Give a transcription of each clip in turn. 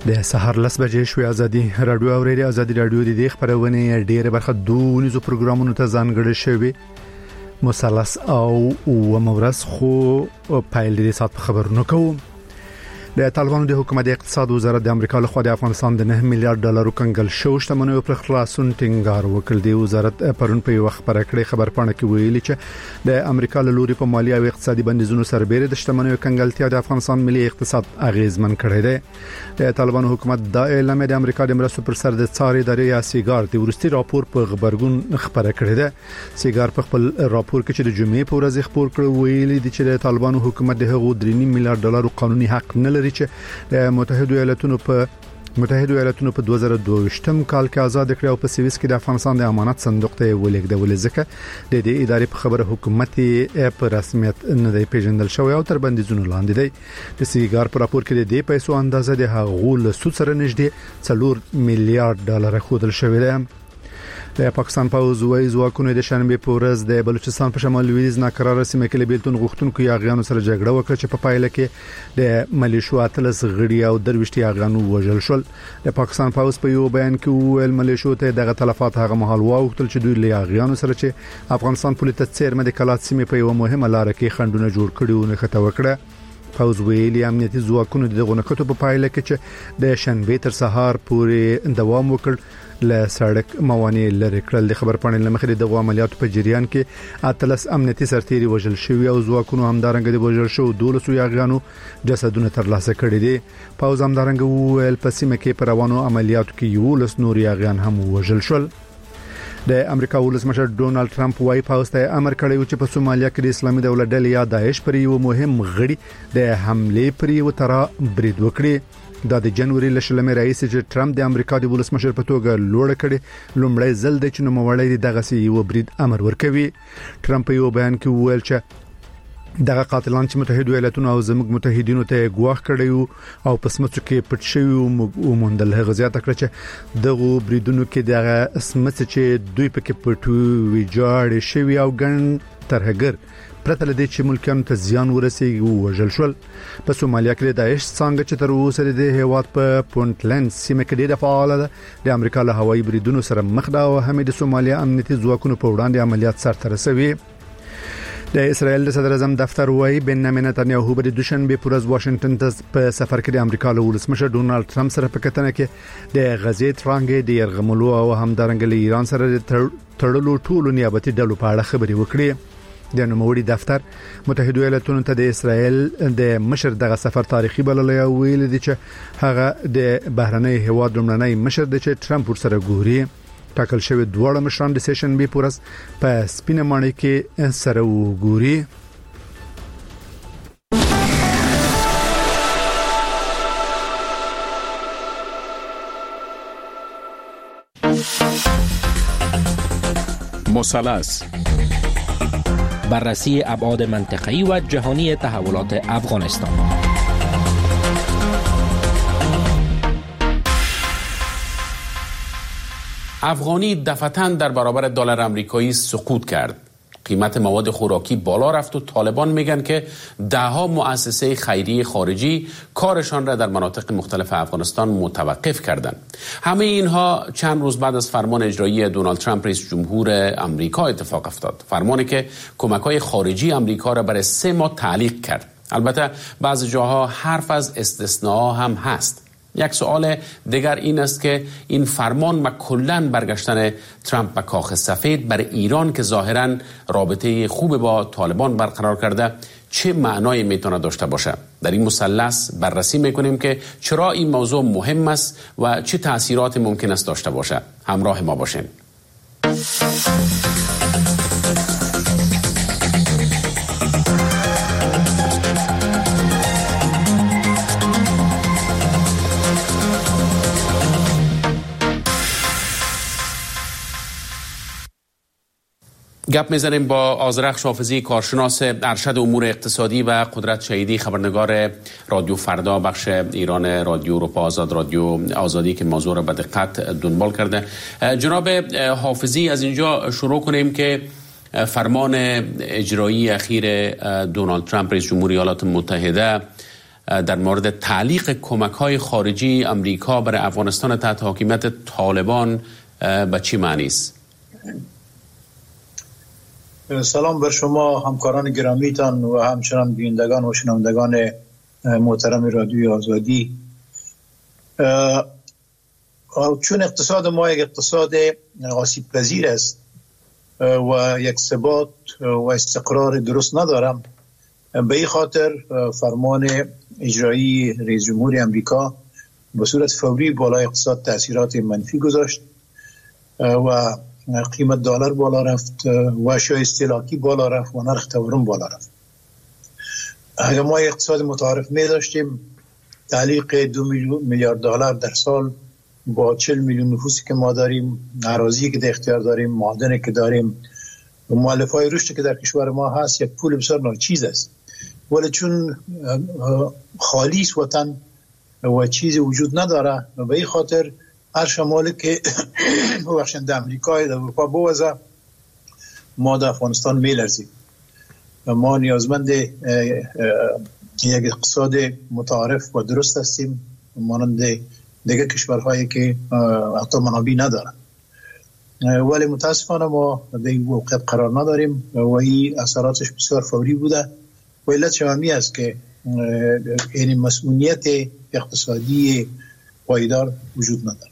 د سحر 10 بجې شوې ازادي رادیو اورېدي ازادي رادیو د دې خبرونه ډېره برخه دونیزو پروګرامونو ته ځانګړي شوی مثلث او مورس خو پایل دې سات خبرونه کوم د طالبانو د حکومت اقتصاد وزارت د امریکا له خوا د افغانستان د 9 میلیارډ ډالر کنګل شو شتمنیو پر خلاصون ټینګار وکړ. دی وزارت پرون په وخت پر کړې خبر پاڼه کې ویلي چې د امریکا له لوري په مالی او اقتصادي بندیزونو سربېره د شتمنیو کنګلتیا د افغانستان ملي اقتصاد اغیزمن کړی دی. د طالبانو حکومت د اعلان د امریکا د مرستو پر سر د څاري ادارې یا سیګار د ورستي راپور په خبرګون خبره کړې ده. سیګار په خپل راپور کې چې د جمعې په ورځ خبر کړ ویلي دی چې د طالبانو حکومت د هغو 3 میلیارډ ډالر قانوني حق نه لري چې د متحده ایالاتونو په 2022م کال کې آزاد کړ او په سویس کې د افغانستان د امانت صندوق ته ولېږدول ځکه د دې ادارې په خبره حکومت په رسمیت نه دی پیژندل شوی او تر بندیزونو لاندې دی. د سیګار په راپور کې د دې پیسو اندازه د هغو له سود سره نږدې 4 میلیارډ ډالر ښودل شوی دی. د پاکستان پوځ وایي ځواکونه د شنبه په ورځ د بلوچستان په شمال لویدیځ ناکراره سیمه کې بیلتون غوښتونکو یاغیانو سره جګړه وکړه چې په پایله کې د ملیشو اتلس غړي او درويشتي یاغیانو وژل شول. د پاکستان پوځ په یو بیان کې ویل ملیشو ته دغه تلفات هغه مهال واوښتل چې دوی له یاغیانو سره چې افغانستان پولیس څیرمه د کلات سیمه په یو مهمه لار کې خندونه جوړ کړي او نه خته وکړه. پوځ ویلي امنیتي ځواکونو د غونکټو په پایله کې چې د شنبه تر سهار پورې دوام وکړ له سړک موانع لري کړل. د خبر پاڼې لمخې د عملیاتو په جریان کې اتلس امنیتي سرتیري وژل شوی او ځواکونو همدارنګه د وژل شو 12 یاغیانو جسدونه ترلاسه کړي دي. پوځ همدارنګه ویل په سیمه کې پر روانو عملیاتو کې 11 نور یاغیان هم وژل شول. د امریکا ولسمشر ډونالد ټرمپ وايي پوځ ته امر کړی چې په سومالیا کې د اسلامي دولت ډلې یا داعش پر یو مهم غړي د حمله پر یو ترا برید وکړي. دا د جنوري لشلمې رئیس چې ټرمپ د امریکا د ولسمشر په توګه لوړ کړي لومړی ځل د چینو موړی دغه سی یو برید امر ورکوي. ټرمپ یو بیان کې ویل چې دغه قاتلان چې متحده ایالاتونو او زموږ متحدینو ته ګواښ کړي او په سمڅو کې پټ شوی او موندل هغه زیاته کړ چې دغه بریدونو کې دغه سمڅ چې دوی پکې پټو ویجاړ شوی او ګڼ ترهګر پرته لدې چې ملکانو ته زیان ورسیږي او وژل شول. په سومالیا کې د داعش څنګه چې تر اوسه د هیواد په پونټلند سیمه کې د فعال ده د امریکا له هوایي بریدونو سره مخ ده او هم د سومالیا امنیتي ځواکونو په وړاندې عملیات سرته رسوي. د اسرائیل د صدر اعظم دفتر وايي بنیامین نتنیاهو به د دوشنبه پر ورځ واشنگټن ته په سفر کې د امریکا له ولسمشر ډونالد ټرمپ سره په کتنه کې د غزې ترانګې د يرغملو او همدارنګه له ایران سره تړلو ټولو نیابتي ډلو په اړه خبري وکړي. د نوموړي دفتر متحده ایالاتونو ته د اسرائیل د مشر دغه سفر تاریخي بللی او ویل دي چې هغه د بهرنی هواد لومړنی مشر دی چې ټرمپ ورسره ګوري. ټاکل شوی دواړه مشران د سیشن بي پورس په سپینه ماڼۍ کې سره وګوري. مثلث بررسی ابعاد منطقه‌ای و جهانی تحولات افغانستان. افغانی دفعتاً در برابر دلار آمریکایی سقوط کرد. قیمت مواد خوراکی بالا رفت و طالبان میگن که دهها مؤسسه خیریه خارجی کارشان را در مناطق مختلف افغانستان متوقف کردند. همه اینها چند روز بعد از فرمان اجرایی دونالد ترامپ رئیس جمهور آمریکا اتفاق افتاد. فرمانی که کمک‌های خارجی آمریکا را برای 3 ماه تعلیق کرد. البته بعضی جاها حرف از استثناء هم هست. یک سوال دیگر این است که این فرمان و کلاً برگشتن ترامپ به کاخ سفید برای ایران که ظاهراً رابطه خوب با طالبان برقرار کرده چه معنایی میتونه داشته باشه؟ در این مثلث بررسی میکنیم که چرا این موضوع مهم است و چه تأثیرات ممکن است داشته باشه. همراه ما باشین. گپ میزنیم با آذرخش حافظی کارشناس ارشد امور اقتصادی و قدرت شهیدی خبرنگار رادیو فردا بخش ایران رادیو اروپا آزاد رادیو آزادی که موضوع را به دقت دنبال کرده. جناب حافظی از اینجا شروع کنیم که فرمان اجرایی اخیر دونالد ترامپ رئیس جمهور ایالات متحده در مورد تعلیق کمک‌های خارجی امریکا برای افغانستان تحت حاکمیت طالبان به چی معنی است؟ سلام بر شما همکاران گرامیتان و همچنان بینندگان و شنوندگان محترم رادیوی آزادی. چون اقتصاد ما یک اقتصاد آسیب پذیر است و یک ثبات و استقرار درست ندارم، به این خاطر فرمان اجرایی رئیس جمهور امریکا به صورت فوری بالای اقتصاد تاثیرات منفی گذاشت و قیمت دلار بالا رفت و اشیاء استهلاکی بالا رفت و نرخ تورم بالا رفت. اگر ما اقتصاد متعارف می داشتیم، تعلیق 2 میلیارد دلار در سال با 40 میلیون نفوسی که ما داریم، اراضی که در اختیار داریم، معادنی که داریم و مؤلفه‌های رشدی که در کشور ما هست، یک پول بسیار ناچیز است. ولی چون خالیس وطن و چیزی وجود نداره، به این خاطر هر شمالی که بخشنده امریکای در اروپا بوزه، ما در افغانستان میلرزیم. ما نیازمند یک اقتصاد متعارف و درست هستیم، مانند دیگه کشورهایی که حتی منابع ندارن. ولی متاسفانه ما در این موقعیت قرار نداریم و این اثراتش بسیار فوری بوده. و علتش همی است که این مسئولیت اقتصادی پایدار وجود نداره.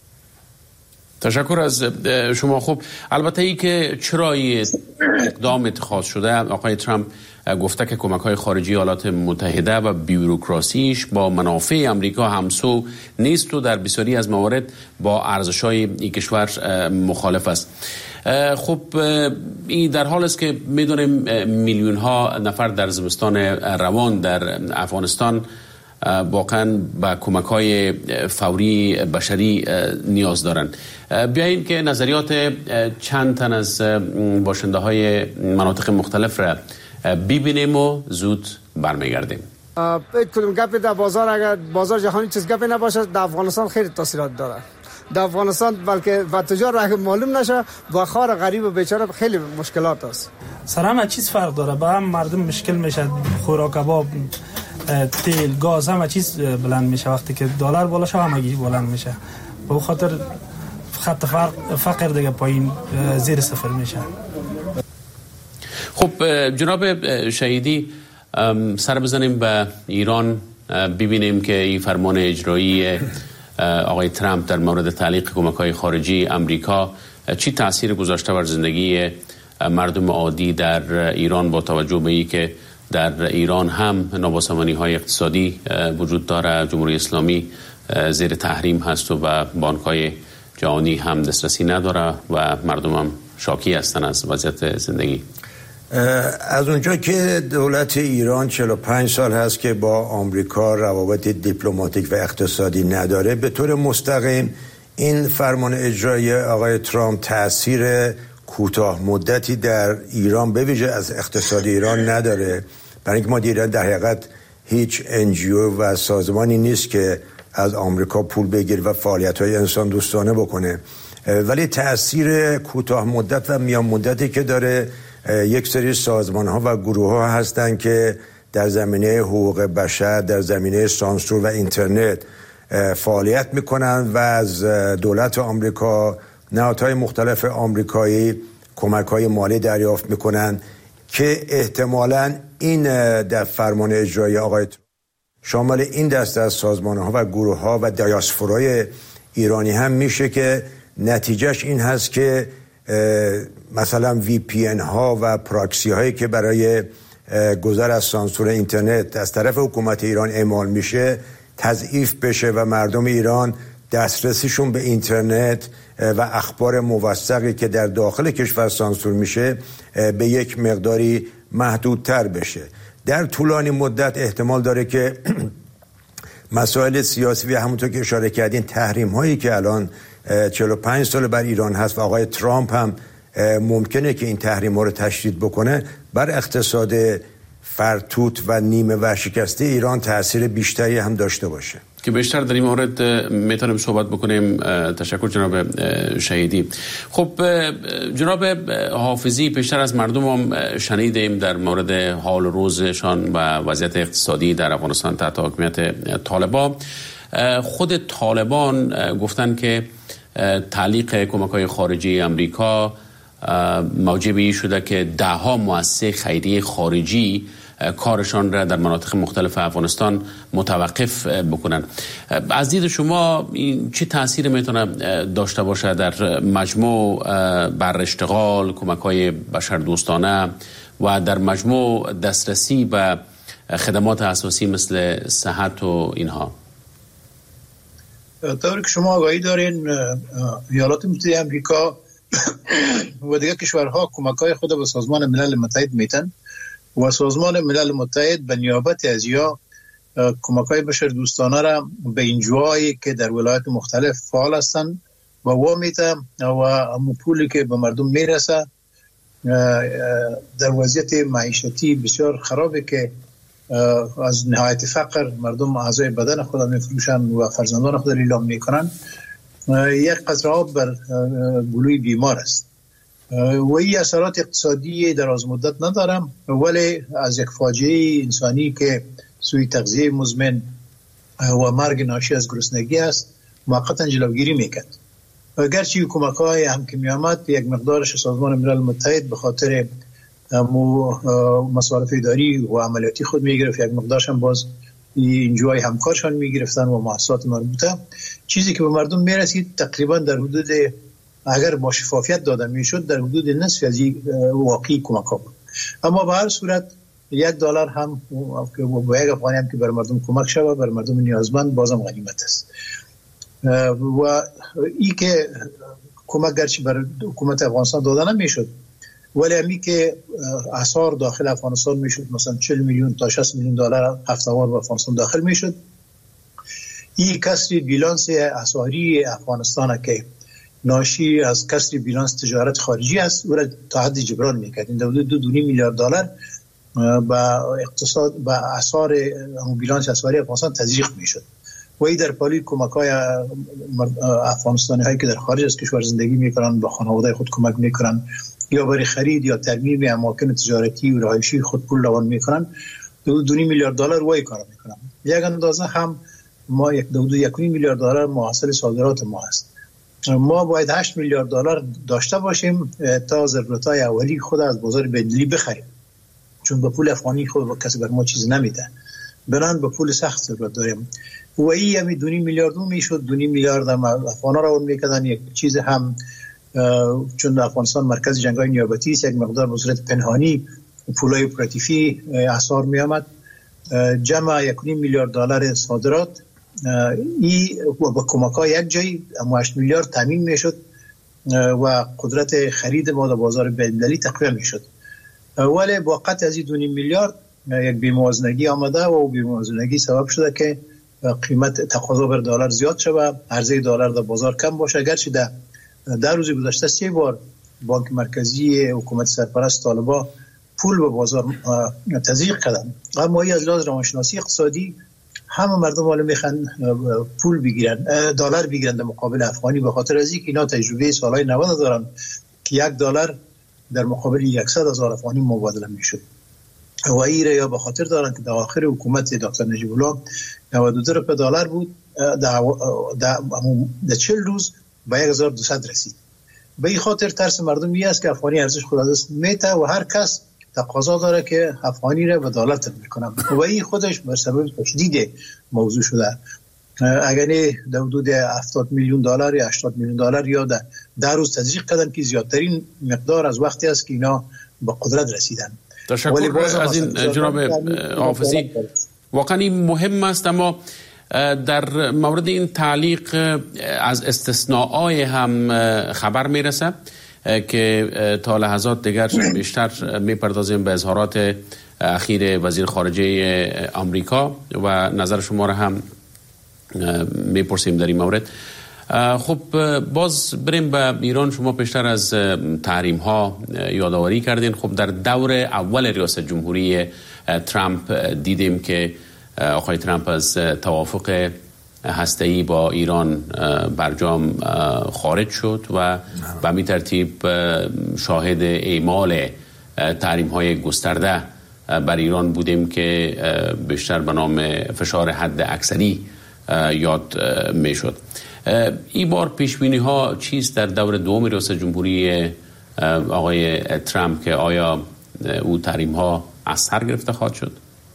تشکر از شما. خوب، البته ای که چرا اقدام اتخاذ شده، آقای ترامپ گفته که کمک‌های خارجی ایالات متحده و بیوروکراسیش با منافع امریکا همسو نیست و در بسیاری از موارد با ارزش‌های این کشور مخالف است. خب این در حال است که می‌دونیم میلیون‌ها نفر در زمستان روان در افغانستان واقعا با کمک‌های فوری بشری نیاز دارند. بیاییم که نظریات چند تن از باشنده‌های مناطق مختلف را ببینیم و زود برمیگردیم. کدوم گپی در بازار، اگر بازار جهانی چیز گپی نباشه، در افغانستان خیلی تاثیرات داره. در افغانستان بلکه و تجار را معلوم نشه، با خار غریب و بیچاره خیلی مشکلات است. سر همه چیز فرق داره، با هم مردم مشکل میشه، خوراک، کباب، تیل، گاز، همه چیز بلند میشه. وقتی که دلار بالا شه همگی بلند میشه. به خاطر خط فقر دیگه پایین زیر صفر میشه. خب جناب شهیدی، سر بزنیم به ایران، ببینیم که این فرمان اجرایی آقای ترامپ در مورد تعلیق کمک‌های خارجی امریکا چی تأثیر گذاشته بر زندگی مردم عادی در ایران، با توجه به این که در ایران هم نابسامانی‌های اقتصادی وجود داره، جمهوری اسلامی زیر تحریم هست و به بانک‌های جهانی هم دسترسی نداره و مردم هم شاکی هستن از وضعیت زندگی. از اونجا که دولت ایران 45 سال هست که با آمریکا روابط دیپلماتیک و اقتصادی نداره، به طور مستقیم این فرمان اجرایی آقای ترامپ تأثیر کوتاه مدتی در ایران به ویژه از اقتصاد ایران نداره. برای اینکه ما دیدن در حقیقت هیچ NGO و سازمانی نیست که از آمریکا پول بگیره و فعالیت‌های انسان دوستانه بکنه، ولی تأثیر کوتاه مدت و میان مدتی که داره، یک سری سازمان‌ها و گروه‌ها هستن که در زمینه حقوق بشر، در زمینه سانسور و اینترنت فعالیت میکنن و از دولت آمریکا، نهادهای مختلف آمریکایی کمک‌های مالی دریافت میکنن که احتمالاً این در فرمان اجرایی آقای شامل این دسته از سازمان‌ها و گروه‌ها و دیاسپورای ایرانی هم میشه که نتیجهش این هست که مثلا VPN ها و پراکسی هایی که برای گذر از سانسور اینترنت از طرف حکومت ایران اعمال میشه تضعیف بشه و مردم ایران دسترسیشون به اینترنت و اخبار موثقی که در داخل کشور سانسور میشه به یک مقداری محدودتر بشه. در طولانی مدت احتمال داره که مسائل سیاسی و همونطور که اشاره کردین تحریم هایی که الان 45 سال بر ایران هست و آقای ترامپ هم ممکنه که این تحریم ها رو تشدید بکنه، بر اقتصاد فرتوت و نیمه ورشکسته ایران تأثیر بیشتری هم داشته باشه. که بیشتر در این مورد میتونیم صحبت بکنیم. تشکر جناب شهیدی. خب جناب حافظی، بیشتر از مردم هم شنیدیم در مورد حال روزشان و وضعیت اقتصادی در افغانستان تحت حکومت طالبان. خود طالبان گفتن که تعلیق کمک‌های خارجی امریکا موجب شده که ده‌ها مؤسسه خیریه خارجی کارشان را در مناطق مختلف افغانستان متوقف بکنن. از دید شما این چه تأثیر میتونه داشته باشه در مجموع بر اشتغال، کمک‌های بشردوستانه و در مجموع دسترسی به خدمات اساسی مثل صحت و اینها؟ طوری که شما آگاهی دارین، ایالات متحده آمریکا و دیگر کشورها کمک‌های خود به سازمان ملل متحد میتن و سازمان ملل متحد به نیابت از یا کمک‌های بشردوستانه را به انجوهایی که در ولایات مختلف فعال هستند و وامیته و همون پولی که به مردم میرسه در وضعیت معیشتی بسیار خرابه که از نهایت فقر مردم اعضای بدن خود میفروشن و فرزندان خود لیلام میکنن. یک قطره آب بر گلوی بیمار است و این اثرات اقتصادی دراز مدت ندارم، ولی از یک فاجعه انسانی که سوی تغذیه مزمن و مرگ ناشی از گرسنگی است موقتا جلوگیری میکرد. اگرچه کمک‌های هم که میامد یک مقدارش سازمان ملل متحد به خاطر مصارف اداری و عملیاتی خود میگرفت، یک مقدارش هم باز انجوهای همکارشان میگرفتن و مؤسسات مربوطه. چیزی که به مردم میرسید تقریبا در حدود، اگر با شفافیت داده میشد، در حدود نصف از واقعی کمک‌ها بود. اما به هر صورت $1 هم با یک افغانی هم که بر مردم کمک شود، بر مردم نیازمند، بازم غنیمت است. و ای که کمک گرچه بر حکومت افغانستان داده نمیشد، ولی همی که اسعار داخل افغانستان میشد، مثلا 40 میلیون تا 60 میلیون دلار هفته‌وار به افغانستان داخل میشد. این کسری بیلانس اسعاری افغانستان که ناشی از کسری بیلانس تجارت خارجی است و را تا حد جبران میکرد. این حدود $2.5 میلیارد با اقتصاد با اسعار بیلانس اسعاری افغانستان تزریق میشد. و این در پالی کمک‌های افغانستانی هایی که در خارج از کشور زندگی میکنن به خانواده خود کمک میکنن یا برای خرید یا ترمیم اماکن تجارتی و رهایشی خود پول روان میکنن، $2.5 میلیارد وای کار میکنن. یک اندازه هم ما $1.5 میلیارد محصول صادرات ما هست. ما باید $8 میلیارد داشته باشیم تا ضرورت‌های اولی خود از بازار بین‌المللی بخریم، چون با پول افغانی خود کسی بر ما چیز نمیده، بنان به پول سخت ضرورت داریم. و این همی $2.5 میلیارد میشد. $2.5 میلیارد هم افغانا را اون میکردن. یک چیز هم چون افغانستان مرکز جنگ‌های نیابتی است، یک مقدار به صورت پنهانی پولای اپراتیفی اسعار می آمد. جمع $1.5 میلیارد صادرات ای و با کمک‌های یک جایی 8 میلیارد تامین میشد و قدرت خرید ما در بازار بین‌المللی تقویت میشد. ولی با قطع از $2.5 میلیارد یک بی‌موازنگی آمده و بی‌موازنگی سبب شده که قیمت تقاضا بر دلار زیاد شود، عرضه دلار در بازار کم باشه. اگرچه در روز گذشته 3 بار بانک مرکزی حکومت سرپرست طالبان پول به بازار تزریق کردن، اما این از لحاظ روانشناسی اقتصادی همه مردم حالا میخوان پول بگیرن، دلار بگیرن در مقابل افغانی، به خاطر از اینکه اینا تجربه سالهای 90 دارن که $1 در مقابل 100,000 افغانی مبادله میشد. و این یا به خاطر دارن که در آخر حکومت دکتر نجیب الله $92 بود، در 40 روز به 1200 رسید. به این خاطر ترس مردم این است که افغانی ارزش خود از دست میته و هر کس تقاضا داره که افغانی را به دلار تبدیل کنه و این خودش بر سبب تشدید موضوع شده. اگر در حدود $70 میلیون یا $80 میلیون یا در روز تزریق کردن که زیادترین مقدار از وقتی است که اینا به قدرت رسیدن. تشکر از این جناب حافظی. واقعا این مهم است، اما در مورد این تعلیق از استثناءای هم خبر میرسه که تا لحظات دیگر بیشتر میپردازیم به اظهارات اخیر وزیر خارجه آمریکا و نظر شما را هم میپرسیم در این مورد. خب باز بریم به ایران. شما پیشتر از تحریم ها یادآوری کردین. خب در دور اول ریاست جمهوری ترامپ دیدیم که آقای ترامپ از توافق هسته‌ای با ایران برجام خارج شد و به همین ترتیب شاهد اعمال تحریم‌های گسترده بر ایران بودیم که بیشتر به نام فشار حد اکثری یاد میشد. این بار پیشبینی ها چیست در دور دوم ریاست جمهوری آقای ترامپ که آیا او تحریم ها اثر گرفته خواهد شد؟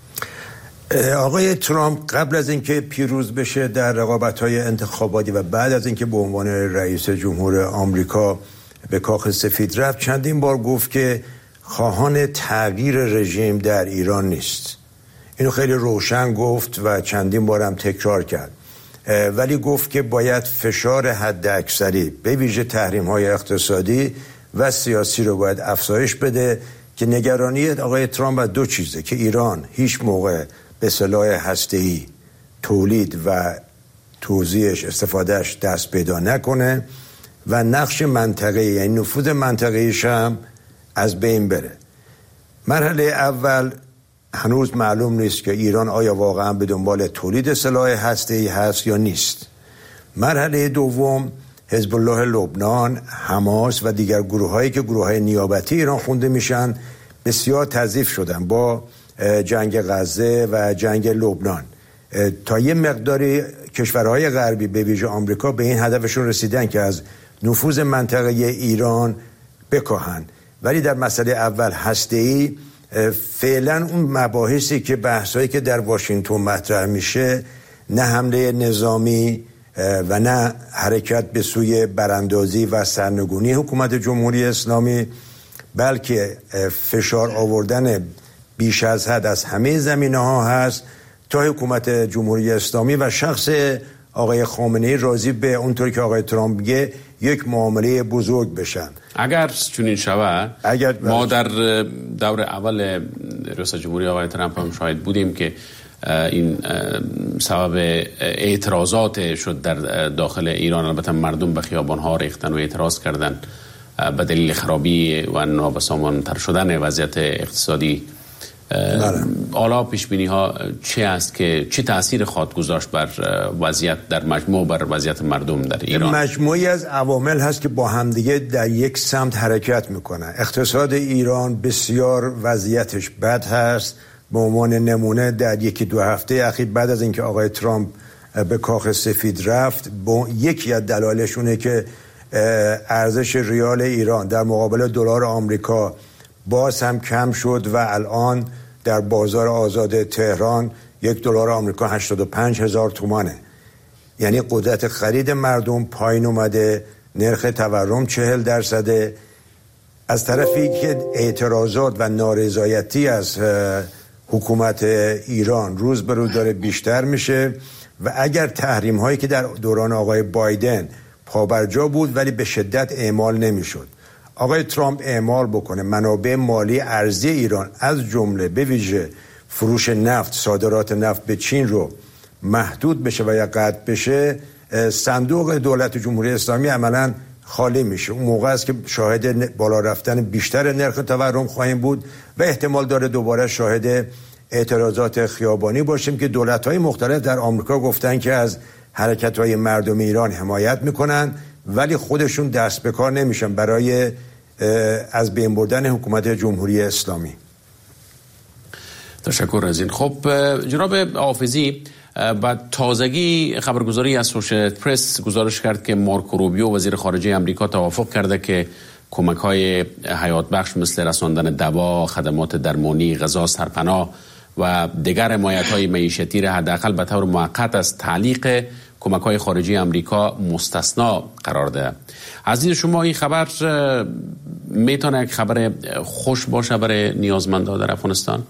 آقای ترامپ قبل از اینکه پیروز بشه در رقابت‌های انتخاباتی و بعد از اینکه به عنوان رئیس جمهور آمریکا به کاخ سفید رفت چندین بار گفت که خواهان تغییر رژیم در ایران نیست. اینو خیلی روشن گفت و چندین بار هم تکرار کرد، ولی گفت که باید فشار حد اکثری به ویژه تحریم‌های اقتصادی و سیاسی رو باید افزایش بده که نگرانی آقای ترامپ از دو چیزه که ایران هیچ موقع به سلاح هسته‌ای تولید و توزیعش استفادهش دست پیدا نکنه و نقش منطقه‌ای یعنی نفوذ منطقه‌ایش هم از بین بره. مرحله اول هنوز معلوم نیست که ایران آیا واقعا به دنبال تولید سلاح هسته‌ای هست یا نیست. مرحله دوم حزب الله لبنان، حماس و دیگر گروه‌هایی که گروه‌های نیابتی ایران خونده میشن بسیار تضعیف شدن با جنگ غزه و جنگ لبنان. تا یه مقداری کشورهای غربی به ویژه آمریکا به این هدفشون رسیدن که از نفوذ منطقه ایران بکاهن، ولی در مسئله اول هسته‌ای فعلا اون مباحثی که بحثایی که در واشنگتن مطرح میشه نه حمله نظامی و نه حرکت به سوی براندازی و سرنگونی حکومت جمهوری اسلامی، بلکه فشار آوردن بیش از حد از همه زمینه‌ها هست تا حکومت جمهوری اسلامی و شخص آقای خامنه‌ای راضی به اونطوری که آقای ترامپ میگه یک معامله بزرگ بشن. اگر چنین شود ما در دور اول ریاست جمهوری آقای ترامپ هم شاهد بودیم که این سبب اعتراضات شد در داخل ایران. البته مردم به خیابان‌ها ریختن و اعتراض کردن به دلیل خرابی و نابسامان‌تر شدن وضعیت اقتصادی. حالا پیشبینی ها چه است که چه تأثیر خواهد گذاشت بر وضعیت در مجموع بر وضعیت مردم در ایران؟ مجموعی از عوامل هست که با همدیگه در یک سمت حرکت میکنن. اقتصاد ایران بسیار وضعیتش بد هست. به عنوان نمونه در یکی دو هفته اخیر بعد از اینکه آقای ترامپ به کاخ سفید رفت یکی از دلایلشونه که ارزش ریال ایران در مقابل دلار آمریکا باز هم کم شد و الان در بازار آزاد تهران $1 آمریکا 85,000 تومانه. یعنی قدرت خرید مردم پایین اومده، نرخ تورم 40%. از طرفی که اعتراضات و نارضایتی از حکومت ایران روز به روز داره بیشتر میشه و اگر تحریم هایی که در دوران آقای بایدن پابرجا بود ولی به شدت اعمال نمیشد، آقای ترامپ اعمال بکنه منابع مالی ارزی ایران از جمله به ویژه فروش نفت، صادرات نفت به چین رو محدود بشه و یا قطع بشه، صندوق دولت جمهوری اسلامی عملاً خالی میشه. اون موقع است که شاهد بالا رفتن بیشتر نرخ تورم خواهیم بود و احتمال داره دوباره شاهد اعتراضات خیابانی باشیم که دولت‌های مختلف در آمریکا گفتن که از حرکت‌های مردم ایران حمایت میکنن ولی خودشون دست به کار نمیشن برای از بین بردن حکومت جمهوری اسلامی. تشکر از این. خب جناب حافظی، بعد تازگی خبرگزاری اسوشییتد پرس گزارش کرد که مارکو روبیو وزیر خارجه امریکا توافق کرده که کمک‌های حیات بخش مثل رساندن دوا، خدمات درمانی، غذا، سرپناه و دیگر حمایت‌های معیشتی را حداقل به طور موقت از تعلیق کمک‌های خارجی امریکا مستثنا قرار داده. از دید شما این خبر میتونه یک خبر خوش باشه برای نیازمندان در افغانستان؟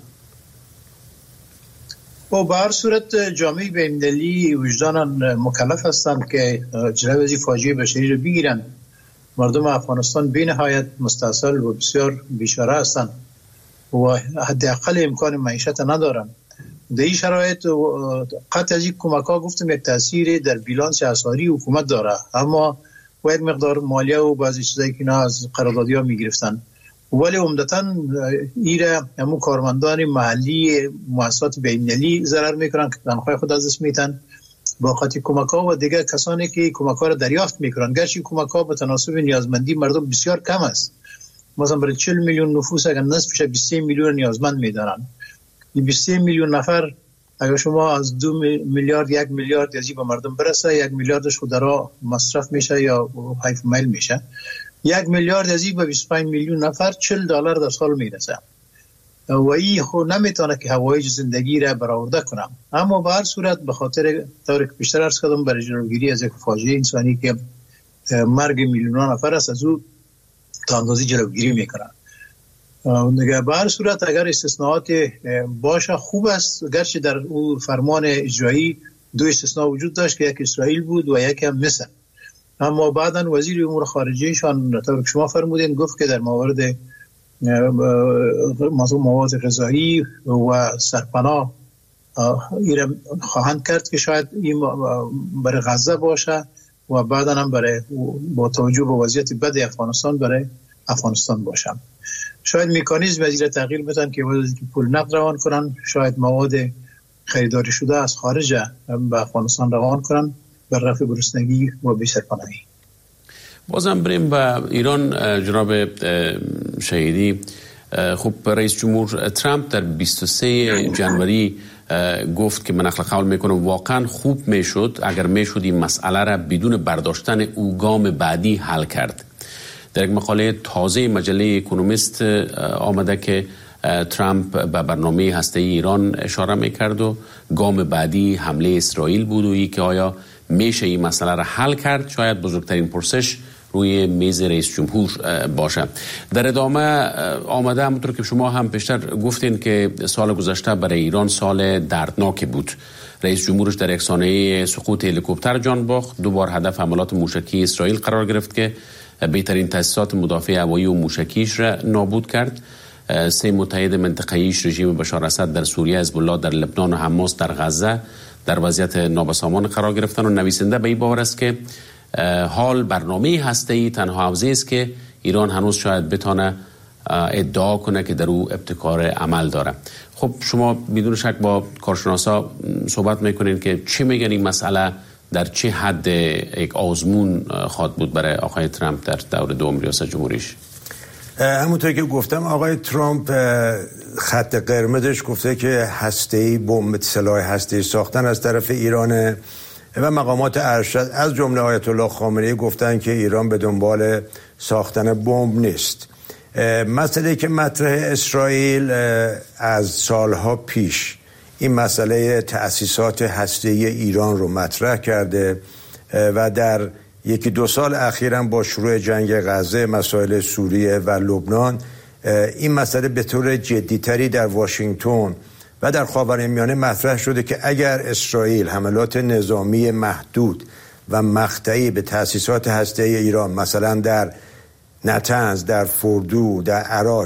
به هر صورت جامعه بین‌المللی وجداناً مکلف هستند که جلوی از فاجعه بشری رو بگیرن. مردم افغانستان بی نهایت مستاصل و بسیار بیچاره هستند و حداقل امکان معیشت ندارن. در این شرایط قطع از این کمک‌ها گفتم یک تأثیر در بیلانس اسعاری حکومت داره، اما باید مقدار مالیه و بعضی چیزایی که اینا از قراردادی‌ها می‌گرفتن، ولی عمدتاً ایره همون کارمندان محلی مؤسسات بین‌المللی ضرر میکنن که تنخواه خود از دست میتن با خاطر کمک‌ها و دیگر کسانی که کمک‌ها را دریافت می‌کنند. گرچه کمک‌ها به تناسب نیازمندی مردم بسیار کم است. مثلا برای 40 میلیون نفوس اگر نصفش 23 میلیون نیازمند می‌دارند. این 23 میلیون نفر اگر شما از 2 میلیارد 1 میلیارد یزی به مردم برسه، 1 میلیاردش خود را مصرف میشه یا حیف میل میشه. 1 میلیارد یزی به 25 میلیون نفر $40 در سال میرسه و این خود نمیتونه که هوایج زندگی را برآورده کنم. اما به هر صورت به خاطر طوری که پیشتر عرض کردم برای جلوگیری از یک فاجعه انسانی که مرگ میلیون‌ها نفر است از او تا اندازه جلوگیری میکنن. به هر صورت اگر استثناءات باشه خوب است، گرچه در او فرمان اجرایی 2 استثناء وجود داشت که یک اسرائیل بود و یک هم مصر. اما بعداً وزیر امور خارجه‌شان طور که شما فرمودین گفت که در موارد مواد غذایی و سرپناه ایران خواهند کرد که شاید این برای غزه باشه و بعداً هم برای با توجه به وضعیت بد افغانستان برای افغانستان باشه. شاید مکانیزم از این تغییر بدن که پول نقد روان کنن، شاید مواد خریداری شده از خارج به افغانستان روان کنن بر رفع گرسنگی و بی‌سرپناهی. بازم بریم به ایران. جناب شهیدی، خب رئیس جمهور ترامپ در 23 جنوری گفت که من نقل قول میکنم واقعا خوب میشد اگر میشد این مسئله را بدون برداشتن او گام بعدی حل کرد. در یک مقاله تازه مجله اکونومیست آمده که ترامپ به برنامه هسته‌ای ایران اشاره میکرد و گام بعدی حمله اسرائیل بود و ای که آیا میشه این مسئله را حل کرد. شاید بزرگترین پرسش روی میز رئیس جمهور باشه. در ادامه آمده همونطور که شما هم پیشتر گفتین که سال گذشته برای ایران سال دردناکی بود. رئیس جمهورش در یک سانحه سقوط هلیکوپتر جان باخت. 2 بار هدف حملات موشکی اسرائیل قرار گرفت که بهترین تاسیسات مدافع هوایی و موشکیش را نابود کرد. 3 متحد منطقه‌ایش رژیم بشار اسد در سوریه، حزب الله در لبنان و حماس در غزه در وضعیت نابسامان قرار گرفتن و نویسنده به این باور است که حال برنامه هسته‌ای تنها حوزه است که ایران هنوز شاید بتونه ادعا کنه که در او ابتکار عمل داره. خب شما بدون شک با کارشناسا صحبت میکنین که چی میگن این مسئله در چه حد یک آزمون خواهد بود برای آقای ترامپ در دور دوم ریاست جمهوریش؟ همونطور که گفتم آقای ترامپ خط قرمزش گفته که هسته‌ای بمب سلاح هسته‌ای ساختن از طرف ایرانه و مقامات ارشد از جمله آیت الله خامنه‌ای گفتن که ایران به دنبال ساختن بمب نیست. مسئله که مطرح اسرائیل از سالها پیش این مسئله تأسیسات هسته‌ای ایران رو مطرح کرده و در 1-2 سال اخیراً با شروع جنگ غزه، مسائل سوریه و لبنان این مسئله به طور جدی‌تری در واشنگتن و در خاورمیانه مطرح شده که اگر اسرائیل حملات نظامی محدود و مقطعی به تأسیسات هسته‌ای ایران مثلا در نتنز، در فوردو، در عراق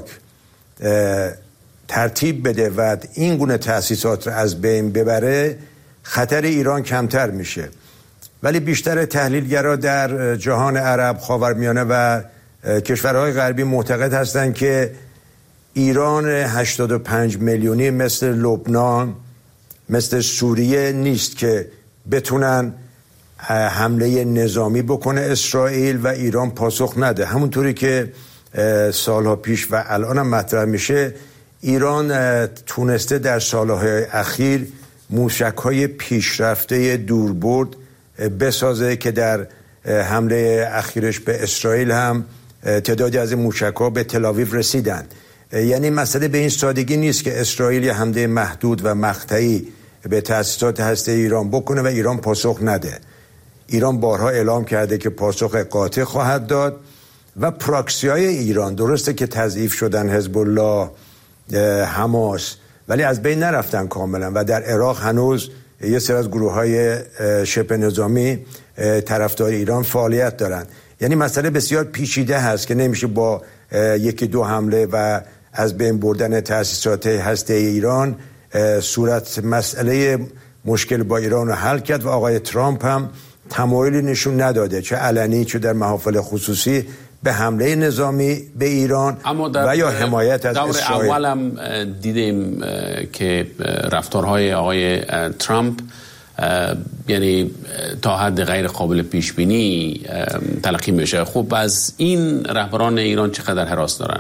ترتیب بده و این گونه تأسیسات را از بین ببره، خطر ایران کمتر میشه. ولی بیشتر تحلیلگرا در جهان عرب، خاورمیانه و کشورهای غربی معتقد هستند که ایران 85 میلیونی مثل لبنان، مثل سوریه نیست که بتونن حمله نظامی بکنه اسرائیل و ایران پاسخ نده. همونطوری که سالها پیش و الان هم مطرح میشه، ایران تونسته در سالهای اخیر موشک‌های پیشرفته دوربرد بسازه که در حمله اخیرش به اسرائیل هم تعدادی از این موشک‌ها به تل‌آویو رسیدن. یعنی مسئله به این سادگی نیست که اسرائیل یه حمله محدود و مقطعی به تأسیسات هسته‌ای ایران بکنه و ایران پاسخ نده. ایران بارها اعلام کرده که پاسخ قاطع خواهد داد و پراکسی‌های ایران درسته که تضعیف شدن، حزب الله، حماس، ولی از بین نرفتن کاملا و در عراق هنوز یه سری از گروه‌های شبه نظامی طرفدار ایران فعالیت دارن. یعنی مسئله بسیار پیچیده هست که نمیشه با 1-2 حمله و از بین بردن تأسیسات هسته‌ای ایران صورت مسئله مشکل با ایران رو حل کرد و آقای ترامپ هم تمایلی نشون نداده، چه علنی چه در محافل خصوصی، به حمله نظامی به ایران و یا حمایت از اسرائیل. اول هم دیدیم که رفتارهای آقای ترامپ یعنی تا حد غیر قابل پیش بینی تلقی میشه. خب از این رهبران ایران چقدر هراس دارن؟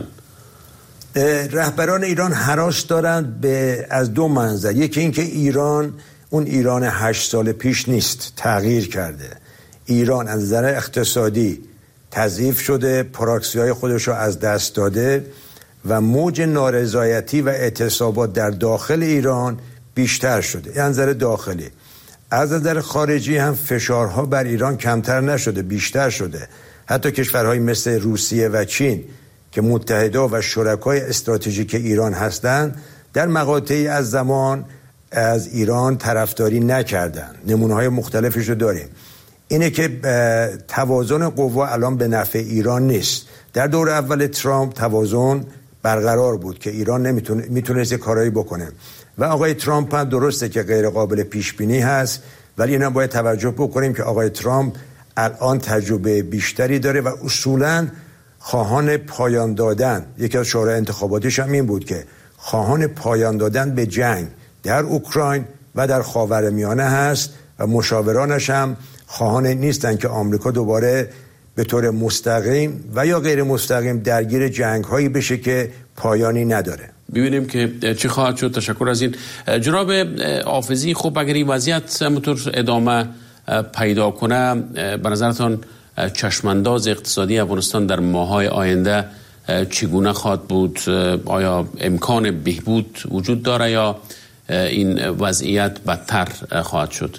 رهبران ایران هراس دارند از دو منظر. یکی این که ایران اون ایران 8 سال پیش نیست، تغییر کرده. ایران از نظر اقتصادی تضعیف شده، پراکسی‌های خودش رو از دست داده و موج نارضایتی و اعتصابات در داخل ایران بیشتر شده. این نظر داخلی. از نظر خارجی هم فشارها بر ایران کمتر نشده، بیشتر شده. حتی کشورهای مثل روسیه و چین که متحده و شرکای استراتژیک ایران هستند در مقاطعی از زمان از ایران طرفداری نکردند. نمونه‌های مختلفش رو داریم. اینه که توازن قوا الان به نفع ایران نیست. در دور اول ترامپ توازن برقرار بود که ایران میتونست کارایی بکنه و آقای ترامپ هم درسته که غیر قابل پیش بینی هست، ولی اینا باید توجه بکنیم که آقای ترامپ الان تجربه بیشتری داره و اصولاً خواهان پایان دادن، یکی از شورای انتخاباتیش هم این بود که خواهان پایان دادن به جنگ در اوکراین و در خاورمیانه هست و مشاورانش هم خواهان نیستن که آمریکا دوباره به طور مستقیم و یا غیر مستقیم درگیر جنگ‌هایی بشه که پایانی نداره. ببینیم که چی خواهد شد. تشکر از این. جناب حافظی، خب اگر این وضعیت همونطور ادامه پیدا کنه، به نظرتان چشمانداز اقتصادی افغانستان در ماه‌های آینده چگونه خواهد بود؟ آیا امکان بهبود وجود داره یا این وضعیت بدتر خواهد شد؟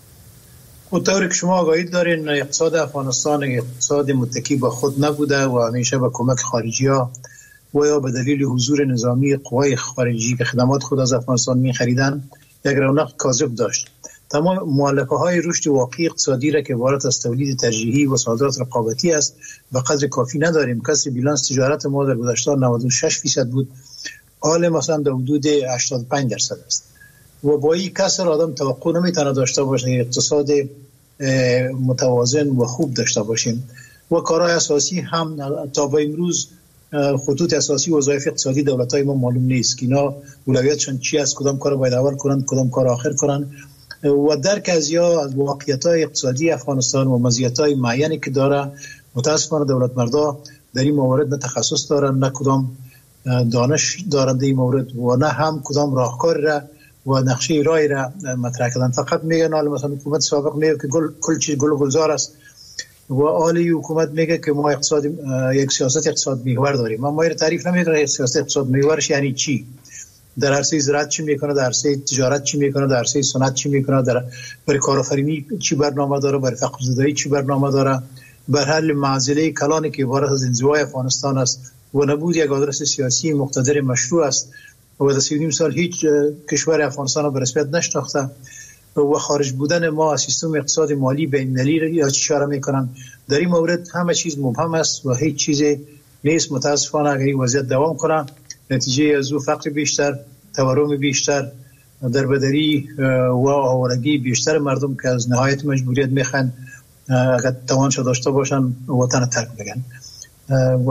اونطوری که شما آگاهی دارین اقتصاد افغانستان اقتصاد متکی به خود نبوده و همیشه به کمک خارجی ها و یا به دلیل حضور نظامی قوای خارجی که خدمات خود از افغانستان می خریدن یک رونق کاذب داشت. تمام مؤلفه های رشد واقعی اقتصادی را که عبارت از تولید ترجیحی و صادرات رقابتی است به قدر کافی نداریم. کسر بیلانس تجارت ما در گذشته 96% بود، حال مثلا در حدود 85% است و با این کسر آدم توقع نمیتونه داشته باشه اقتصاد متوازن و خوب داشته باشیم و کارهای اساسی هم تا به امروز خطوط اساسی وظایف اقتصادی دولت‌های ما معلوم نیست که اینا اولویتشون چی است، کدام کار باید اول کنن، کدام کار آخر کنن و درک از واقعیت‌های اقتصادی افغانستان و مزیت‌های معینی که داره. متأسفانه دولت مردا در این موارد نه تخصص دارن، نه کدام دانش دارن در این مورد و نه هم کدام راهکار را و نقشه رای را مطرح کردن. فقط میگن حالا مثلا حکومت سابق میگه که کل چیز گل و گلزار است و حالی حکومت میگه که ما یک سیاست اقتصاد محور داریم. اما این تعریف نمیکنه سیاست اقتصاد محورش یعنی چی، در عرصه زراعت چی میکنه، در عرصه تجارت چی میکنه، در عرصه صنعت چی میکنه، برای کارآفرینی چی برنامه داره، برای فقر زدایی چی برنامه داره، بر حل معضله کلانی که عبارت از انزوای افغانستان است و نبود یک آدرس سیاسی مقتدر مشروع است و در 3.5 سال هیچ کشور افغانستان را به رسمیت نشناخته و خارج بودن ما از سیستم اقتصاد مالی بین‌المللی را اشاره میکنن. در این مورد همه چیز مبهم است و هیچ چیزی نیست. متاسفانه اگر این وضعیت دوام کنه نتیجه از او فقر بیشتر، تورم بیشتر، دربدری و آوارگی بیشتر مردم که از نهایت مجبوریت میخوان اگر توانش داشته باشن وطن ترک بگن و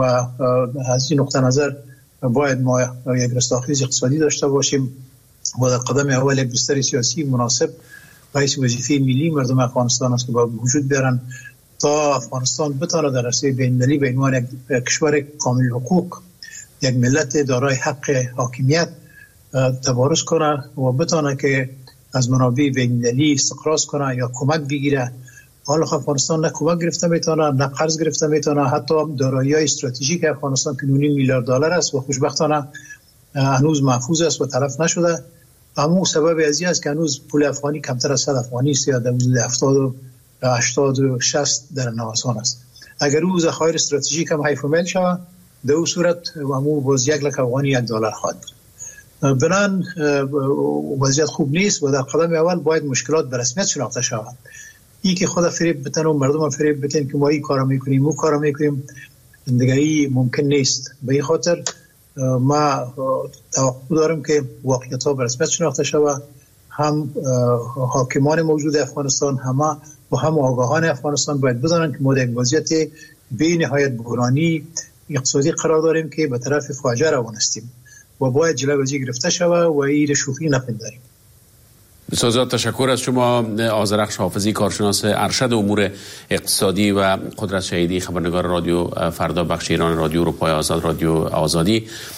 از این نقطه نظر باید ما یک رستاخیز اقتصادی داشته باشیم و در قدم اول یک بستر سیاسی مناسب رئیس وظیفه ملی مردم افغانستان است که باید وجود بیارن تا افغانستان بتونه در عرصه بین‌المللی به عنوان یک کشور کامل حقوق، یک ملت دارای حق حاکمیت تبارز کنه و بتونه که از منابع بین‌المللی استقراض کنه یا کمک بگیره. حالا افغانستان نه کمک گرفته میتونه، نه قرض گرفته میتونه، حتی دارایی‌های استراتژیک افغانستان که 9 میلیارد دلار است و خوشبختانه هنوز محفوظ است و تلف نشده. اما سبب از این است که هنوز پول افغانی کمتر از 100 افغانی است یا در حدود 70 و 80 و 60 در نوسان است. اگر او ذخایر استراتژیک هم حیف مل شود در اون صورت همون باز 1 لک افغانی 1 دلار خواهد بود. بنان وضعیت خوب نیست و در قدم اول باید مشکلات به رسمیت شناخته شود. این که خدا فریب بتن و مردم فریب بتن که ما این کارا میکنیم اون کارا میکنیم دیگه ممکن نیست. به این خاطر ما توقع دارم که واقعیت ها به رسمیت شناخته شود. هم حاکمان موجود افغانستان هم آگاهان افغانستان باید بدانند که ما در وضعیت بی نهایت بحرانی اقتصادی قرار داریم که به طرف فاجعه روان هستیم و باید جلوی گرفته شود و این شوخی نپنداریم. بسیار تشکر از شما آذرخش حافظی، کارشناس ارشد امور اقتصادی و قدرت شهیدی، خبرنگار رادیو فردا، بخش ایران رادیو اروپای آزاد، رادیو آزادی.